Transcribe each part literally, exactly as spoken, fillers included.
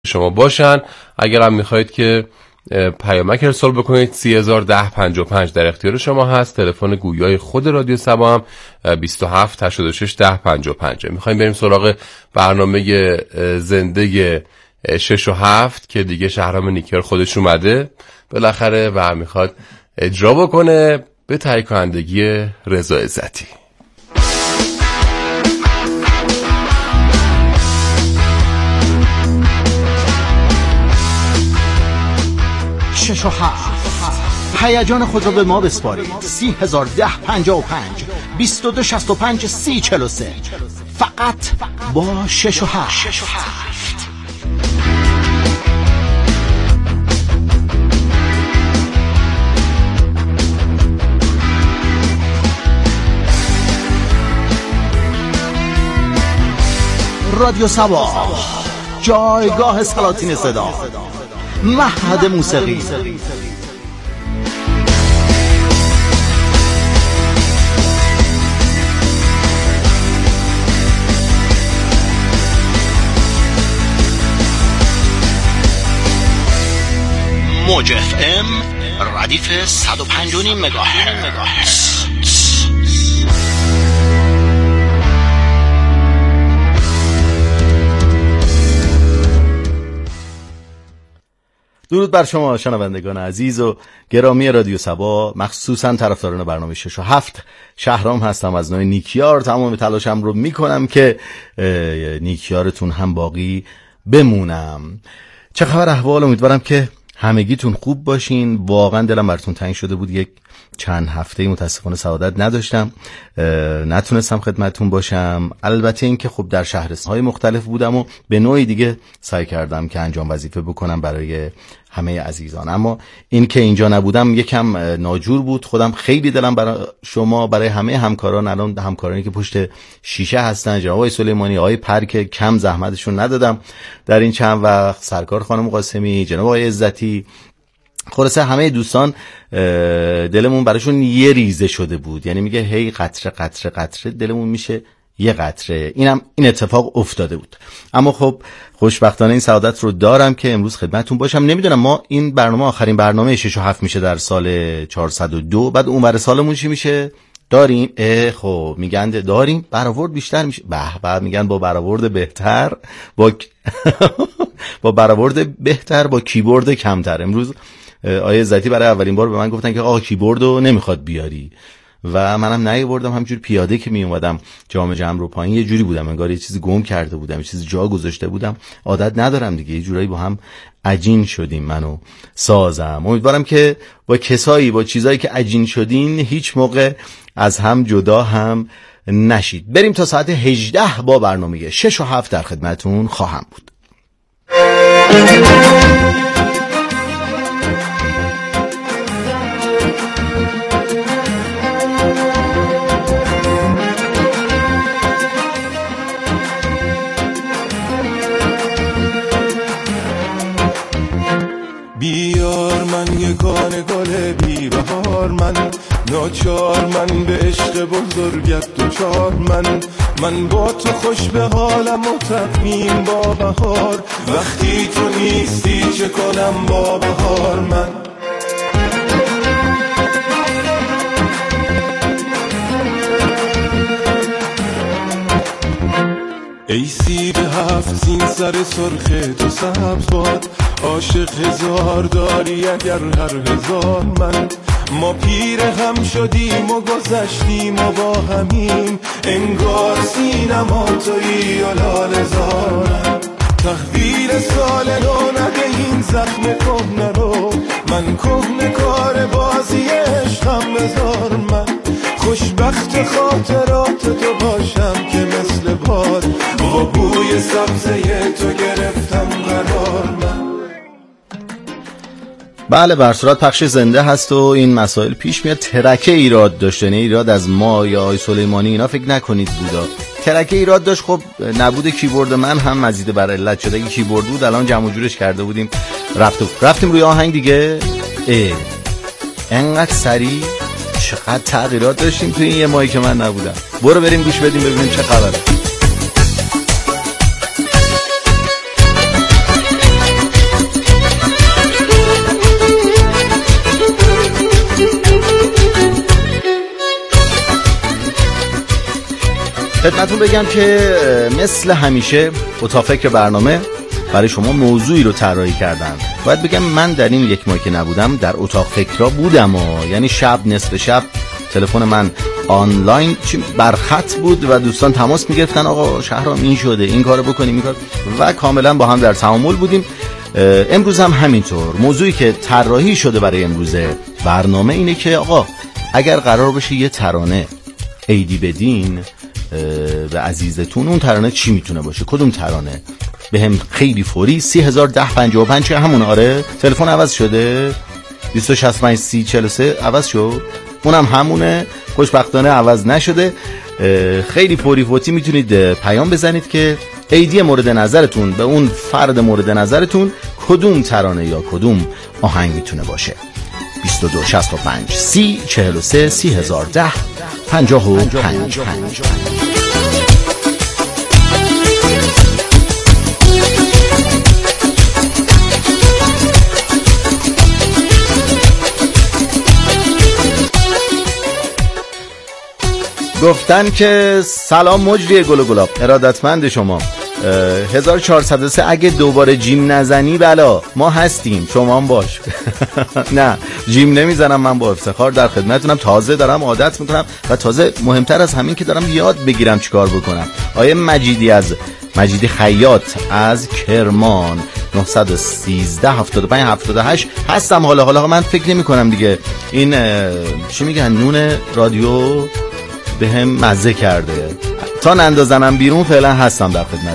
شما باشن. اگر هم میخواید که پیامک ارسال بکنید سی هزار ده پنجاه و پنج در اختیار شما هست. تلفن گویای خود رادیو سبا هم بیست و هفت هشتاد و شش ده پنجاه و پنج. میخوایم بریم سراغ برنامه زنده شش و هفت که دیگه شهرام نیکیار خودش اومده بالاخره و میخواد اجرا بکنه به تهیه کنندگی رضا عزتی. شش و هفت هیجان خود را به ما بسپارید. سی هزار ده پنجاه و پنج بیست و دو شصت و پنج سی چهل و سه فقط با شش و هفت. رادیو سبا، جایگاه سلاطین صدا، مهد موسیقی. موج اف ام ردیف صد و پنج و نیم مگاهرتز. درود بر شما شنوندگان عزیز و گرامی رادیو سبا، مخصوصا طرفداران برنامه شش و هفت. شهرام هستم از نوع نیکیار. تمام تلاشم رو میکنم که نیکیارتون هم باقی بمونم. چه خبر احوال؟ امیدوارم که همگیتون خوب باشین. واقعا دلم براتون تنگ شده بود، یک چند هفته متاسفانه سعادت نداشتم، نتونستم خدمتتون باشم. البته این که خب در شهرستان‌های مختلف بودم و به نوعی دیگه سعی کردم که انجام وظیفه بکنم برای همه عزیزان، اما این که اینجا نبودم یکم ناجور بود. خودم خیلی دلم برای شما، برای همه همکاران، الان همکارانی که پشت شیشه هستن، جناب آقای سلیمانی، آقای پرک، کم زحمتشون ندادم در این چند وقت، سرکار خانم قاسمی، جناب آقای عزتی، خلاصه همه دوستان دلمون براشون یه ریزه شده بود. یعنی میگه هی قطره قطره قطره دلمون میشه یه قطره. اینم این اتفاق افتاده بود. اما خب خوشبختانه این سعادت رو دارم که امروز خدمتتون باشم. نمیدونم ما این برنامه آخرین برنامه شش و هفت میشه در سال چهارصد و دو. بعد اونور سالمون چی میشه؟ داریم اه خب میگن داریم برآورد بیشتر میشه. به بعد میگن با برآورد بهتر با با برآورد بهتر با کیبورد کمتر. امروز آیه عزتی برای اولین بار به من گفتن که آقا کیبوردو نمیخواد بیاری و منم نیاوردم. همینجور پیاده که می اومدم جام جمع رو پایین یه جوری بودم انگار یه چیزی گم کرده بودم، یه چیزی جا گذاشته بودم. عادت ندارم دیگه، یه جورایی با هم عجین شدیم من و سازم. امیدوارم که با کسایی با چیزایی که عجین شدین هیچ موقع از هم جدا هم نشید. بریم تا ساعت هجده با برنامه شش و هفت در خدمتون خواهم بود. بیار من یکان گل بی بهار، من ناچار، من به عشق بزرگت دوچار، من من با تو خوش به حالم و تقویم با بهار. وقتی تو نیستی چه کنم با بهار؟ من ای سیب هفت سین سر سرخ تو سبز باد، عاشق هزار داری اگر هر هزار. من ما پیر هم شدیم و گذشتیم و با همیم، انگار سینما تویی و لاله زارم. تحویل سال نو نده این زخم کهنه رو، من کهنه کار بازی عشقم بذار. من خوشبخت خاطرات تو باشم که مثل باد با بوی سبزه تو گرفتم قرار. من بله بر صورت پخش زنده هست و این مسائل پیش میاد. ترکه ایراد داشت، نه ایراد از ما یا آقای سلیمانی اینا فکر نکنید بودا. ترکه ایراد داشت. خب نبود کیبورد من هم مزید بر علت شده. اگه کیبورد بود الان جمع جورش کرده بودیم رفتیم رفتیم روی آهنگ دیگه. اه انقدر سریع چقدر تغییرات داشتیم توی این یه ماهی که من نبودم. برو بریم گوش بدیم ببینیم چه خبره. خدمتون بگم که مثل همیشه اتاق فکر برنامه برای شما موضوعی رو طراحی کردن. باید بگم من در این یک ماه که نبودم در اتاق فکرها بودم و یعنی شب نصف شب تلفن من آنلاین برخط بود و دوستان تماس میگرفتن آقا شهرام این شده این کارو بکنیم این کار و کاملا با هم در تعامل بودیم. امروز هم همینطور. موضوعی که طراحی شده برای امروز برنامه اینه که آقا اگر قرار باشه یه ترانه عیدی بدین به عزیزتون، اون ترانه چی میتونه باشه؟ کدوم ترانه؟ به هم خیلی فوری سی هزار ده پنجاه و پنج همون. آره تلفن عوض شده بیست و شصت و پنج سی چهل و سه عوض شد، اونم همونه، خوشبختانه عوض نشده. خیلی فوری فوتی میتونید پیام بزنید که عیدی مورد نظرتون به اون فرد مورد نظرتون کدوم ترانه یا کدوم آهنگ میتونه باشه. بیست و دو شصت و پنج سی چهل و سه سی هزار ده پنجاه و پنج. گفتن که سلام مجری گل و گلاب، ارادتمند شما. هزار و چهارصد و سه اگه دوباره جیم نزنی بلا ما هستیم، شما هم باش. نه جیم نمیزنم، من با افتخار در خدمتتونم، تازه دارم عادت میکنم و تازه مهمتر از همین که دارم یاد بگیرم چیکار بکنم. آیه مجیدی از مجیدی خیاط از کرمان نه یک سه هفتاد و پنج هفتاد و هشت هستم. حالا حالا من فکر نمی کنم دیگه این چی میگن نون رادیو به هم مزه کرده، تا نندازنم بیرون فعلا هستم در خدمت.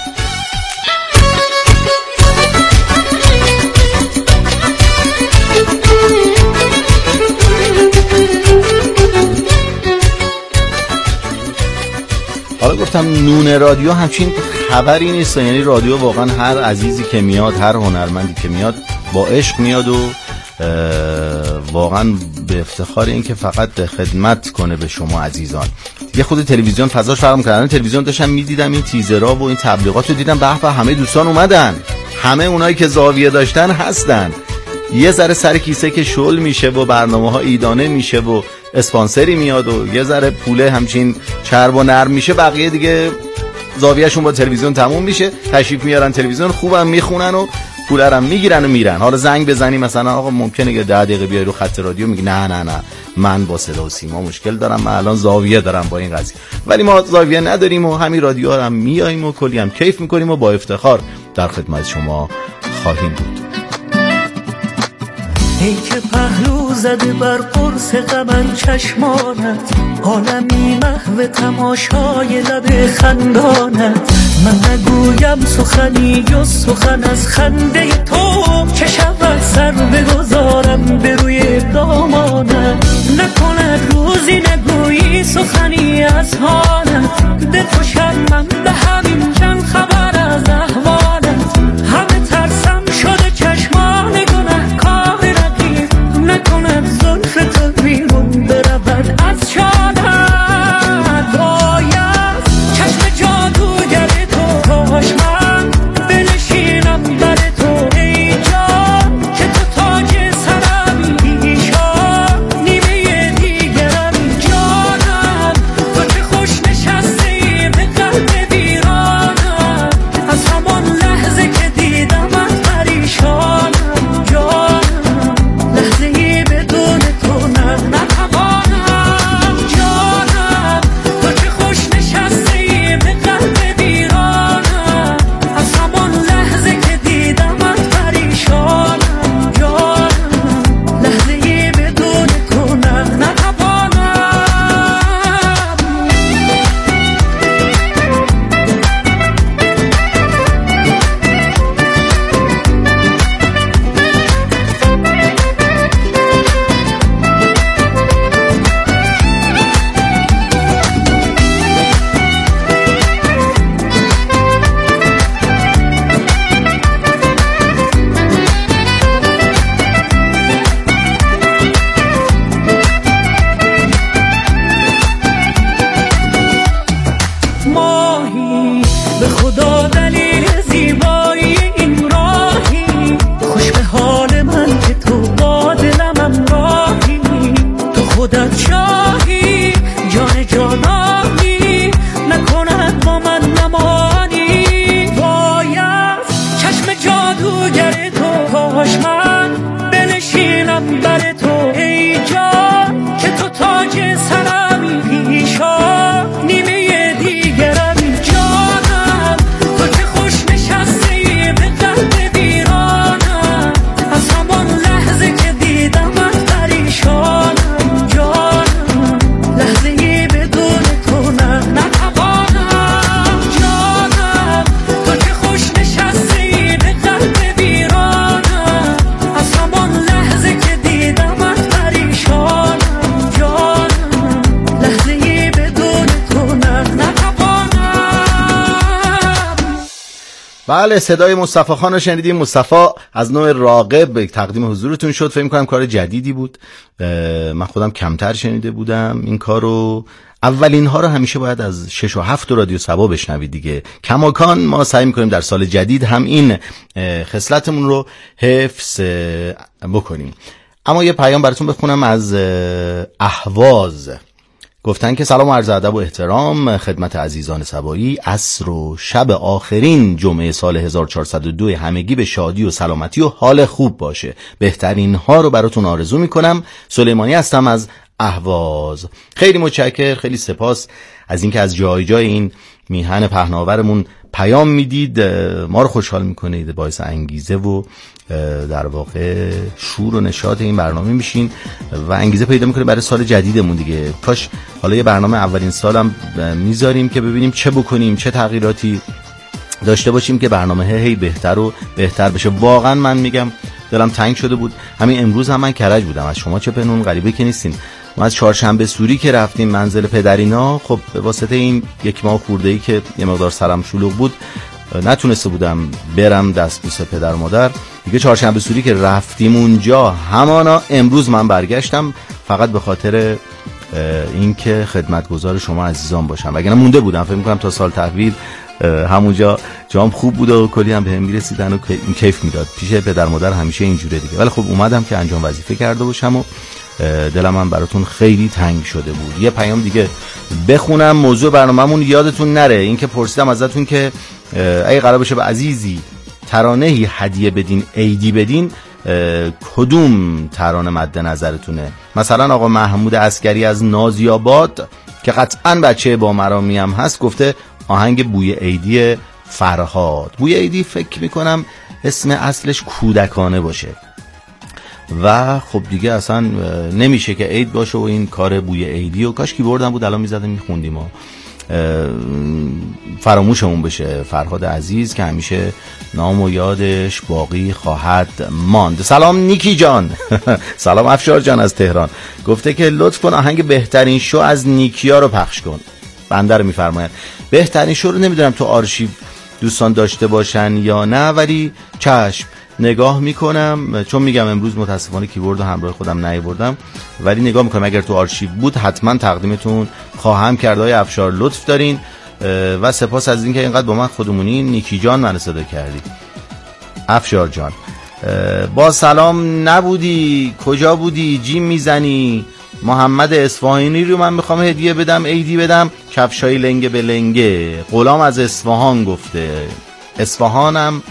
حالا گفتم نون رادیو همچین خبری نیست، یعنی رادیو واقعا هر عزیزی که میاد، هر هنرمندی که میاد با عشق میاد و واقعا به افتخار این که فقط خدمت کنه به شما عزیزان. یه خود تلویزیون فضاش فرق می‌کنه. تلویزیون داشتم میدیدم این تیزرها و این تبلیغات رو دیدم، به به همه دوستان اومدن، همه اونایی که زاویه داشتن هستن. یه ذره سر کیسه که شل میشه و برنامه‌ها ایدانه میشه و اسپانسری میاد و یه ذره پوله همچین چرب و نرم میشه، بقیه دیگه زاویه‌شون با تلویزیون تموم میشه، تشریف میارن تلویزیون، خوبم میخونن و پولارم میگیرن و میرن. حالا زنگ بزنی مثلا آقا ممکنه که ده دقیقه بیای رو خط رادیو، میگی نه نه نه من با صدا و سیما مشکل دارم، من الان زاویه دارم با این قضیه. ولی ما زاویه نداریم و همین رادیو هم میایم و کلی هم کیف میکنیم و با افتخار در خدمت شما خواهیم بود. ای که پهلو زده بر قرص غمن چشمانت، عالمی محو تماشای لب خندانت. من نگویم سخنی جز سخن از خنده تو، که شود سر بگذارم به روی دامانت. نکند روزی نگویی سخنی از حالت، به تو شرمم به همین جن خبر از احوالت. همه ترسم شده چشمان گنه کار رقیب، نکند زلف تو بیرون برود از شانت. باید چشم جادوگر تو کاش من بنشینم بر تو ای جان، که تو تاج سرم ایشان نیمه دیگرم جانم. تو چه خوش نشستی به قلب ویرانم، جادوگر تو، کاش من بنشینم بر تو ای جان که تو تاج سرمی، پیشا نیمه دیگرمی. جانم تو که خوش نشستی به قلب ویرانم، از همان لحظه که دیدمت پریشانم. جانم لحظه بدون تو نه نتوانم. جانم تو که خوش نشستی به قلب ویرانم، از همان لحظه که دیدمت پریشانم. جانم لحظه بدون تو نه نتوانم. بله، صدای مصطفی خان رو شنیدیم. مصطفی از نوع راغب تقدیم حضورتون شد. فکر می‌کنم کار جدیدی بود، من خودم کمتر شنیده بودم این کارو. اولین ها رو همیشه باید از شش و هفت رادیو صبا بشنوید دیگه. کماکان ما سعی می‌کنیم در سال جدید هم این خصلتمون رو حفظ بکنیم. اما یه پیام براتون بخونم از اهواز. گفتن که سلام و عرض ادب و احترام خدمت عزیزان سبایی. عصر و شب آخرین جمعه سال هزار و چهارصد و دو همگی به شادی و سلامتی و حال خوب باشه. بهترین ها رو براتون آرزو میکنم. سلیمانی هستم از اهواز. خیلی متشکر، خیلی سپاس از اینکه از جای جای این میهن پهناورمون پیام میدید، ما رو خوشحال میکنید، باعث انگیزه و در واقع شور و نشاط این برنامه میشین و انگیزه پیدا میکنه برای سال جدیدمون دیگه. کاش حالا یه برنامه اولین سالم میذاریم که ببینیم چه بکنیم، چه تغییراتی داشته باشیم که برنامه هی بهتر و بهتر بشه. واقعا من میگم دلم تنگ شده بود. همین امروز هم من کرج بودم، از شما چه پنون، غریبه که نیستین. ما از چهارشنبه سوری که رفتیم منزل پدرینا، خب به واسطه این یک ماه خورده‌ای که یه مقدار سرم شلوغ بود نتونسته بودم برم دستبوس پدر مادر دیگه. چهارشنبه سوری که رفتیم اونجا همانا امروز من برگشتم فقط به خاطر اینکه خدمتگزار شما عزیزان باشم، وگرنه مونده بودم. فکر می‌کنم تا سال تحویل همونجا جام خوب بود و کلی هم بهم میرسیدن و کیف میداد. پیش پدر مادر همیشه اینجوره دیگه. ولی خب اومدم که انجام وظیفه کرده باشم و دلم من براتون خیلی تنگ شده بود. یه پیام دیگه بخونم، موضوع برنامه‌مون یادتون نره. این که پرسیدم ازتون که اگه قرار بشه به عزیزی ترانه‌ای هدیه بدین، عیدی بدین، کدوم ترانه مد نظرتونه؟ مثلا آقا محمود عسکری از نازیاباد که قطعاً بچه با مرامی هم هست گفته آهنگ بوی عیدی فرهاد. بوی عیدی فکر میکنم اسم اصلش کودکانه باشه و خب دیگه اصلا نمیشه که عید باشه و این کار بوی عیدی و کاش کی بردم بود الان میزدم میخوندیم و فراموشمون بشه. فرهاد عزیز که همیشه نام و یادش باقی خواهد ماند. سلام نیکی جان. سلام افشار جان از تهران. گفته که لطف کن آهنگ بهترین شو از نیکیا رو پخش کن. بنده رو میفرماید. بهترین شو رو نمیدونم تو آرشیو دوستان داشته باشن یا نه، ولی چشم نگاه میکنم، چون میگم امروز متاسفانه کیبورد رو همراه خودم نیاوردم، ولی نگاه میکنم اگر تو آرشیو بود حتما تقدیمتون خواهم کرد. های افشار لطف دارین و سپاس از اینکه اینقدر با من خودمونی. نیکی جان من صدا کردی. افشار جان با سلام نبودی، کجا بودی؟ جیم میزنی؟ محمد اصفهانی رو من میخوام هدیه بدم، عیدی بدم. کفشای لنگه به لنگه. غلام از اصفهان گفته. اصفهانم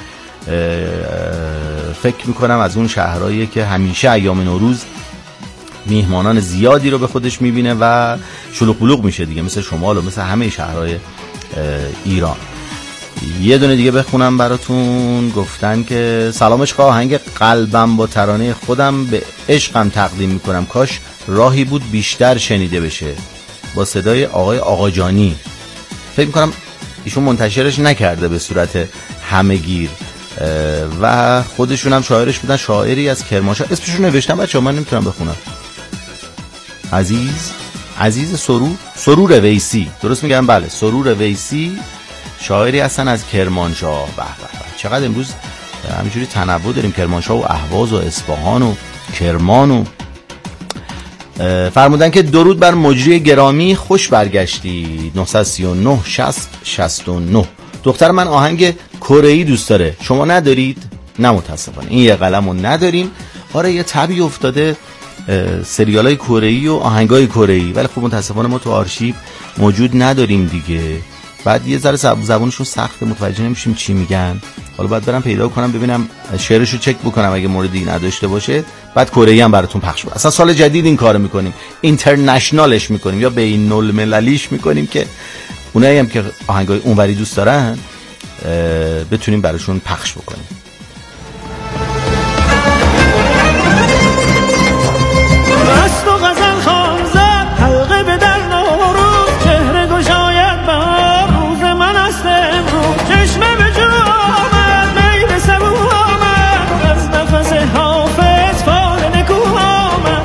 فکر میکنم از اون شهرهاییه که همیشه ایام نوروز میهمانان زیادی رو به خودش میبینه و شلوغ بلوغ میشه دیگه، مثل شمال و مثل همه شهرهای ایران. یه دونه دیگه بخونم براتون. گفتن که سلام عشقا، آهنگ قلبم با ترانه خودم به عشقم تقدیم میکنم، کاش راهی بود بیشتر شنیده بشه. با صدای آقای آقاجانی. فکر میکنم ایشون منتشرش نکرده به صورت همه‌گیر و خودشون هم شاعرش بودن، شاعری از کرمانشاه. اسمشون نوشتم بچه‌ها، من نمیتونم بخونم. عزیز عزیز سرور سرور ویسی، درست میگم؟ بله، سرور ویسی شاعری هستن از کرمانشاه. به به به، چقدر امروز همینجوری تنوع داریم، کرمانشاه و اهواز و اصفهان و کرمان. و فرمودن که درود بر مجری گرامی، خوش برگشتی. نه سه نه شصت شصت و نه. دختر من آهنگ کره‌ای دوست داره، شما ندارید؟ نه متاسفانه این یه قلمو نداریم. آره یه تبی افتاده سریالای کره‌ای و آهنگای کره‌ای، ولی خب متاسفانه ما تو آرشیو موجود نداریم دیگه. بعد یه ذره زبونشون سخته، متوجه نمیشیم چی میگن. حالا باید برم پیدا کنم ببینم شعرشو چک بکنم، اگه موردی نداشته باشه بعد کره ای هم براتون پخش کنم. اصلا سال جدید این کارو میکنیم، اینترنشنالش میکنیم یا بین المللیش میکنیم که اونایی هم که آهنگای اونوری دوست دارن بتونیم براشون پخش بکنیم. مست و غزل خوان زد حلقه به در نوروز، چهره گشاید بهار روز من است امروز. چشمه به جو آمد می به سبو آمد، از نفس حافظ فال نکو آمد.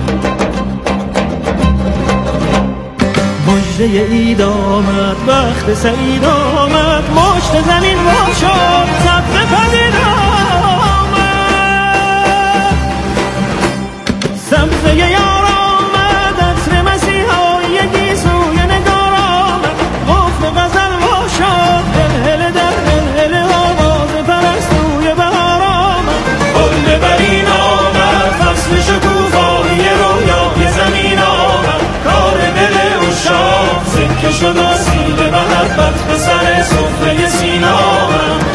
مژده عید آمد وقت سعید آمد، مشت زمین وا شد سبزه پدید آمد. سبزه یار آمد عطر مسیحای گیسوی نگار آمد، قفل غزل وا شد هلهله در هلهله آواز پرستوی بهار آمد. گل برین آمد فصل شکوفایی رویای زمین آمد، کار دل عشاق سکه شد آسیب محبت به سر سفره سینا آمد.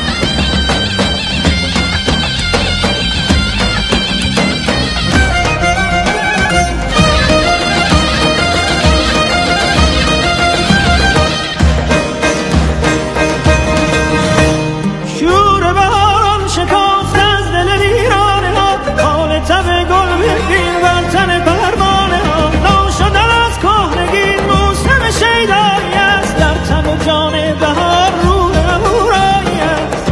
شور بهاران شکافت از دل ویرانه ها، حال تب گل ببین بر تن پروانه ها. ناشدن از کهنگی موسم شیدایی است، در تن و جان بهار روح امورایی است.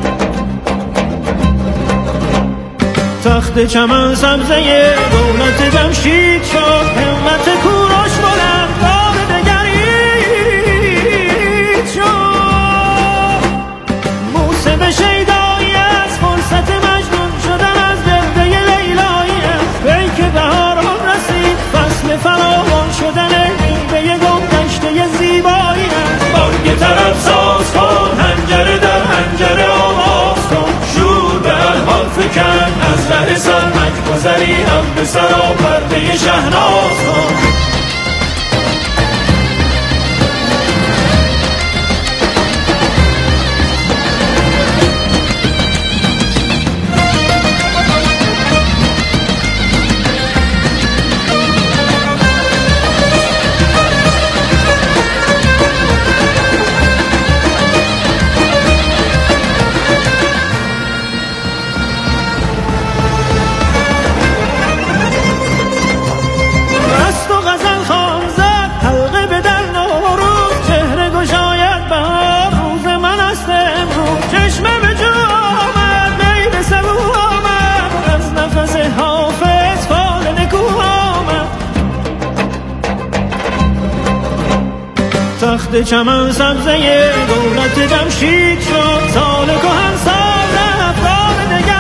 تخت چمن سبزه دولت جمشید شد، همت کوروش بلند بار دگرید شد. موسم شیدایی است، فرصت مجنون شدن از دلده لیلایی است. پیک بهار رسید فصل فراوان شدن میوه گلگشته زیبایی است. بانگ طرب ساز کن حنجره در حنجره آواز کن، شور به الحان فکن از ره سرمک گذری هم به سرا پرده شهناز کن. تخت چمن سبزه دولت جمشید شد، سال کهن سال رفت بار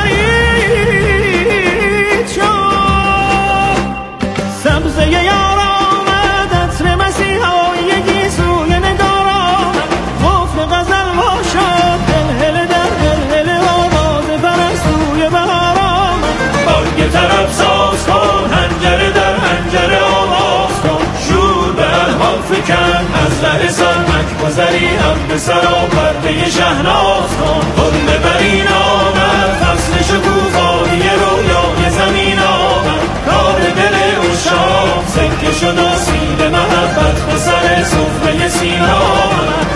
دگرید شد. سبزه یار آمد عطر مسیحای گیسوی نگار آمد، قفل غزل وا شد هلهله در هلهله آواز پرستوی بهار آمد. بانگ طرب ساز کن حنجره در حنجره آواز کن، شور به الحان فکن از ره سرمک گذری هم به سرا پرده شهناز کن. گل برین آمد فصل شکوفایی رویای زمین آمد، کار دل عشاق سکه شد آسیب محبت به سر سفره سینا آمد.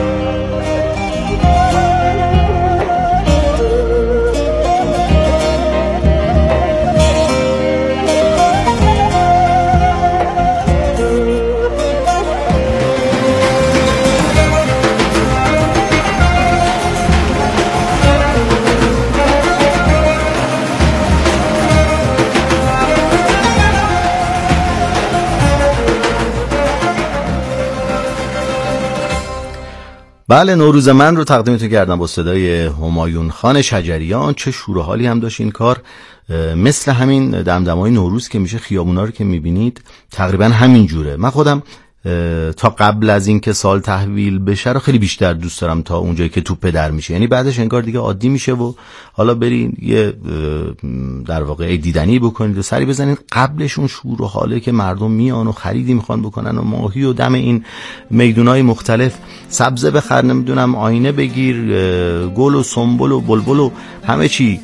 بله، نوروز من رو تقدیمتون کردم با صدای همایون خان شجریان. چه شور و حالی هم داشت این کار، مثل همین دمدمای نوروز که میشه خیابونا رو که میبینید تقریبا همین جوره. من خودم تا قبل از این که سال تحویل بشه رو خیلی بیشتر دوست دارم تا اونجایی که توپ در میشه. یعنی بعدش انگار دیگه عادی میشه و حالا برین یه در واقع دیدنی بکنید و سری بزنید. قبلش اون شور و حاله که مردم میان و خریدی میخوان بکنن و ماهی و دم این میدونای مختلف سبزه بخر، نمیدونم آینه بگیر، گل و سنبل و بلبل و همه چی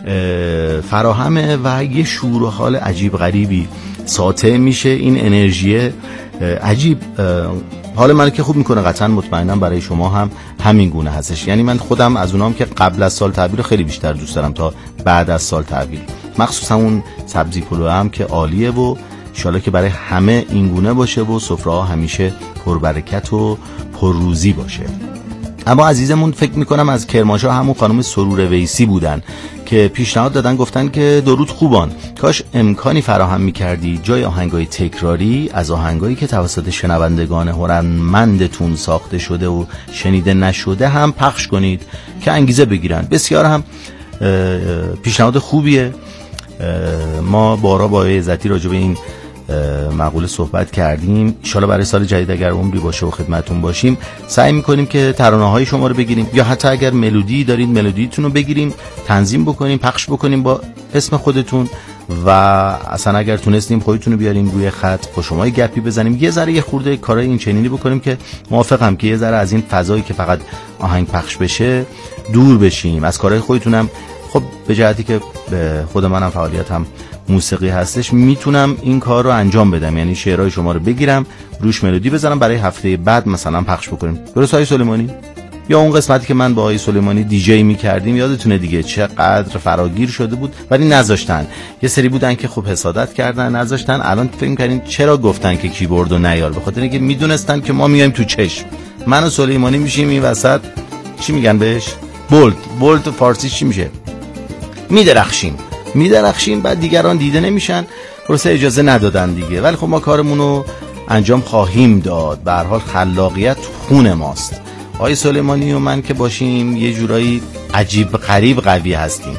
فراهمه و یه شور و حال عجیب غریبی ساطع میشه. این انرژی عجیب حال من که خوب میکنه، قطعا مطمئنم برای شما هم همین گونه هستش. یعنی من خودم از اونام که قبل از سال تحویل خیلی بیشتر دوست دارم تا بعد از سال تحویل، مخصوصا اون سبزی پلو هم که عالیه و ان شاءالله که برای همه این گونه باشه و سفره ها همیشه پربرکت و پرروزی باشه. اما عزیزمون فکر میکنم از کرمانشاه همون خانم سرور ویسی بودن که پیشنهاد دادن، گفتن که درود خوبان، کاش امکانی فراهم میکردی جای آهنگای تکراری از آهنگایی که توسط شنوندگان هنرمندتون ساخته شده و شنیده نشده هم پخش کنید که انگیزه بگیرن. بسیار هم پیشنهاد خوبیه. ما بارا با عزتی راجع به این مقوله صحبت کردیم. ان شاءالله برای سال جدید اگر عمری باشه و خدمتتون باشیم سعی میکنیم که ترانه‌های شما رو بگیریم، یا حتی اگر ملودی دارید ملودیتون رو بگیریم، تنظیم بکنیم، پخش بکنیم با اسم خودتون و اصلا اگر تونستیم خودتون رو بیاریم روی خط با شما گپی بزنیم، یه ذره یه خورده کارای این چنینی بکنیم که موافقم که یه ذره از این فضایی که فقط آهنگ پخش بشه دور بشیم. از کارهای خودتونم خب به جهتی که خود منم فعالیتم موسیقی هستش میتونم این کار رو انجام بدم، یعنی شعرهای شما رو بگیرم روش ملودی بزنم برای هفته بعد مثلا پخش بکنیم. درست آقای سلیمانی؟ یا اون قسمتی که من با آقای سلیمانی دیجی میکردیم یادتونه دیگه چقدر فراگیر شده بود ولی نذاشتن. یه سری بودن که خب حسادت کردن نذاشتن. الان فکر می‌کنین چرا گفتن که کیبوردو نیار؟ به خاطر اینکه میدونستن که ما میایم تو چشم. من و سلیمانی میشیم این وسط، چی میگن بهش؟ بولد. بولد فارسی چی میشه؟ میدرخشیم. میدرخشیم بعد دیگران دیده نمیشن. پروسه اجازه ندادن دیگه، ولی خب ما کارمونو انجام خواهیم داد. به هر حال خلاقیت خون ماست. آقای سلیمانی و من که باشیم یه جورایی عجیب غریب قوی هستیم.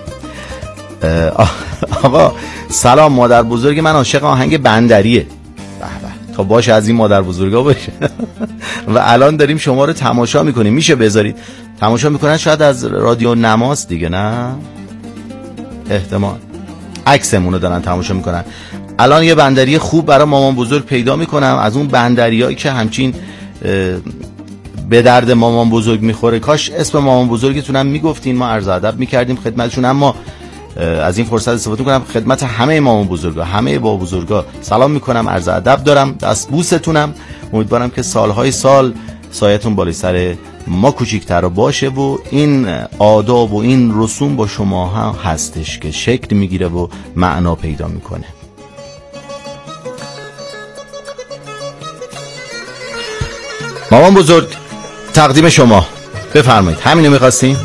آقا سلام مادر بزرگ من عاشق آهنگ بندریه. به به تا باشه از این مادر بزرگا باشه. و الان داریم شما رو تماشا میکنیم، میشه بذارید تماشا میکنن؟ شاید از رادیو نماز دیگه، نه احتمال عکسمونو دارن تماشا میکنن. الان یه بندری خوب برای مامان بزرگ پیدا میکنم، از اون بندریایی که همچین به درد مامان بزرگ میخوره. کاش اسم مامان بزرگتونم میگفتین، ما عرض ادب میکردیم خدمتشون. اما از این فرصت استفاده میکنم خدمت همه مامان بزرگا، همه بابا بزرگا سلام میکنم، عرض ادب دارم، دست بوستونم. امیدوارم که سالهای سال سایتون بالای سر ما کوچیک‌تر باشه و این آداب و این رسوم با شما هم هستش که شکل میگیره و معنا پیدا میکنه. مامان بزرگ تقدیم شما، بفرمایید. همینو میخواستیم؟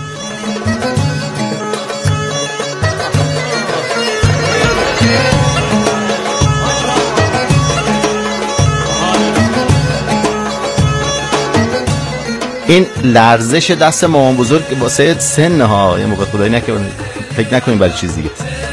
این لرزش دست مامان بزرگ واسه سن ها، یه موقع خدایی نکنه فکر نکنیم برای چیز دیگه.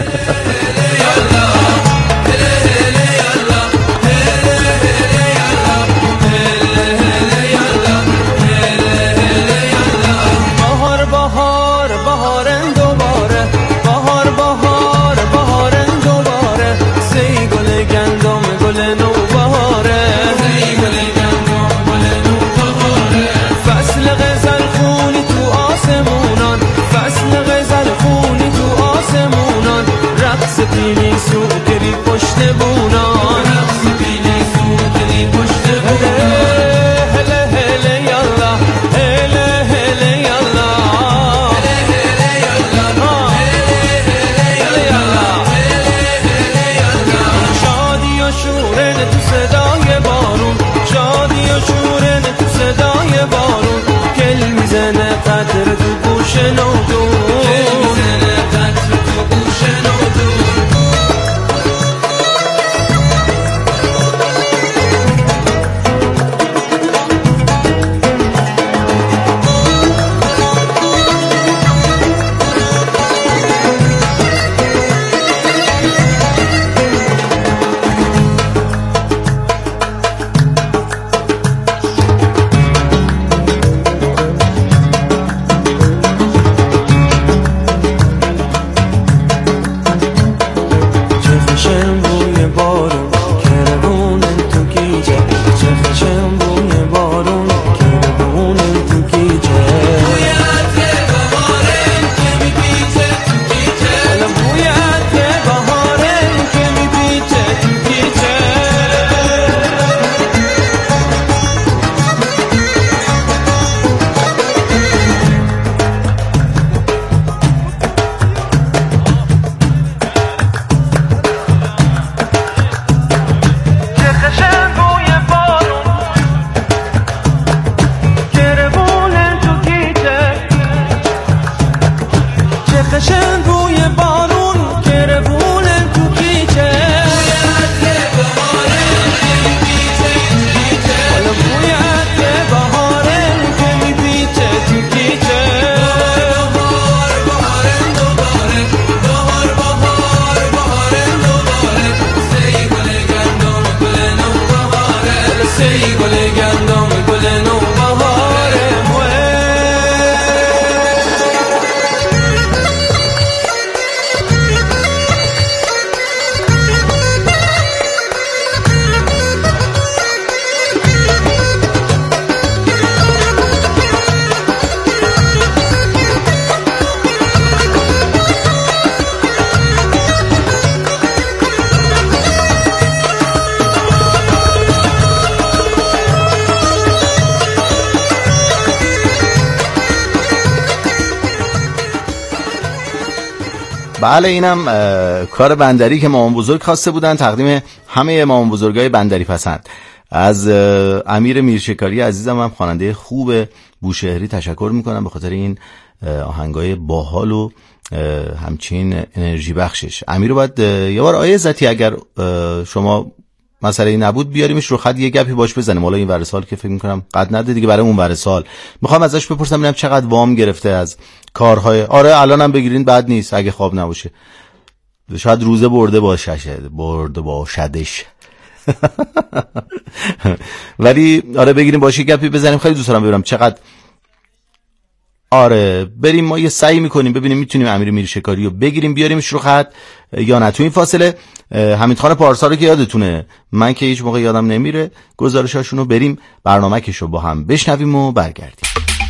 بهار بهار بهارن دوباره، بهار بهار بهارن دوباره، سی گل گندم گل نو بهاره، سی گل گندم گل نو بهاره، فصل غزل خونی تو آسمونان، فصل غزل خونی تو آسمونان، رقص پیلی سو بوی بارون که رفونه تو پیچه حالا بوی عطر بهاره که میپیچه تو پیچه بهار بهار دوباره بهار بهار بهار دوباره سی گل گندم گل نوبهاره سی گل گندم گل نوبهاره بله اینم کار بندری که مامان بزرگ خواسته بودن، تقدیم همه مامان بزرگای بندری پسند. از امیر میرشکاری عزیزم هم خواننده خوب بوشهری تشکر میکنم به خاطر این آهنگای باحال و همچین انرژی بخشش. امیر رو باید یه بار آیه عزتی اگر شما مسئله نبود بیاریمش رو خط یه گپی باش بزنیم. حالا این ورسال که فکر میکنم قد نده دیگه، برای اون ورسال میخوام ازش بپرسم ببینم چقدر وام گرفته از کارهای. آره الانم بگیرین بد نیست اگه خواب نباشه، شاید روزه برده باشه برده باشدش ولی آره بگیریم باشه گپی بزنیم. خیلی دوست دارم ببینم چقدر. آره بریم ما یه سعی میکنیم ببینیم میتونیم امیر میرشکاری رو بگیریم بیاریمش رو خط یا نه. تو این فاصله حمید خان پارسا رو که یادتونه، من که هیچ موقع یادم نمیره، گزارشاشونو بریم برنامه‌کشو با هم بشنویم و برگردیم.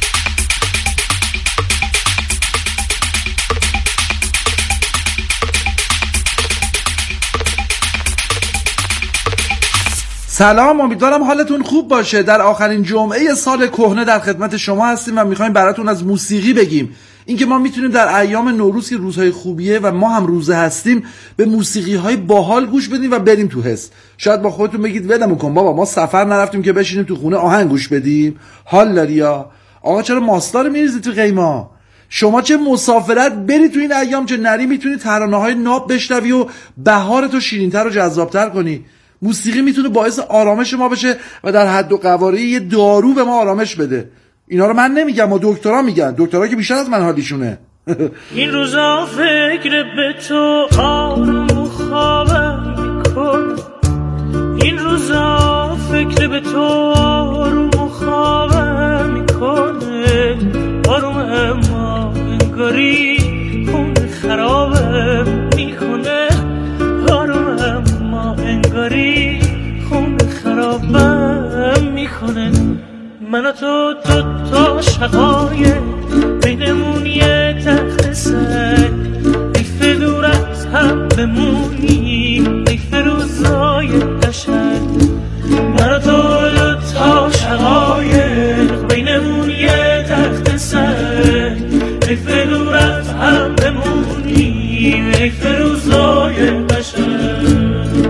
سلام، امیدوارم حالتون خوب باشه. در آخرین جمعه سال کهنه در خدمت شما هستیم و میخوایم براتون از موسیقی بگیم. اینکه ما میتونیم در ایام نوروز که روزهای خوبیه و ما هم روزه هستیم به موسیقی های باحال گوش بدیم و بریم تو حس. شاید با خودتون بگید ولمون کن بابا، ما سفر نرفتیم که بشینیم تو خونه آهنگ گوش بدیم. حال داری یا آقا چرا ماستا رو میریزی تو قیما؟ شما چه مسافرت بری تو این ایام، چه نری میتونی ترانه های ناب بشنوی و بهارتو شیرین‌تر و جذابتر کنی. موسیقی میتونه باعث آرامش ما بشه و در حد و قواره یه دارو به ما آرامش بده. اینا رو من نمیگم، ما دکترا میگن، دکترا که بیشتر از من حالیشونه. این روزا فکر به تو آروم و خوابم میکن، این روزا فکر به تو آروم و خوابم میکنه، آروم اما انگاری خون خرابم میکنه، آروم اما انگاری خون خرابم میکنه. من و تو دو تا شقایق بینمون یه تخت سر، حیف دور از هم بمونی، حیف روزای قشنگ. من و تو دو تا شقایق بینمون یه تخت سر، حیف دور از هم بمونی، حیف روزای قشنگ.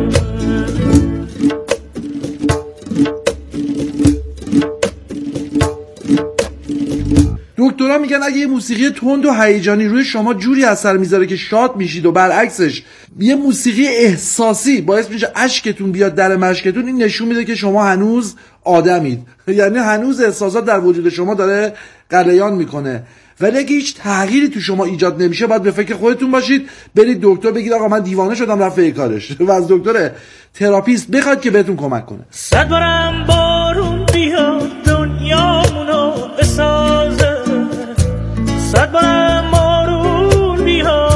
دکترها میگن اگه یه موسیقی تند و هیجانی روی شما جوری اثر میذاره که شاد میشید و برعکسش یه موسیقی احساسی باعث میشه اشکتون بیاد در مشکتون، این نشون میده که شما هنوز آدمید، یعنی هنوز احساسات در وجود شما داره غلیان میکنه. ولی اگه هیچ تغییری تو شما ایجاد نمیشه باید به فکر خودتون باشید، برید دکتر بگید آقا من دیوانه شدم رفت کارش و از دکتر تراپیست بخواد که بهتون کمک کنه. صد بارم بارون بیاد دنیامونو بسازه، صد بارم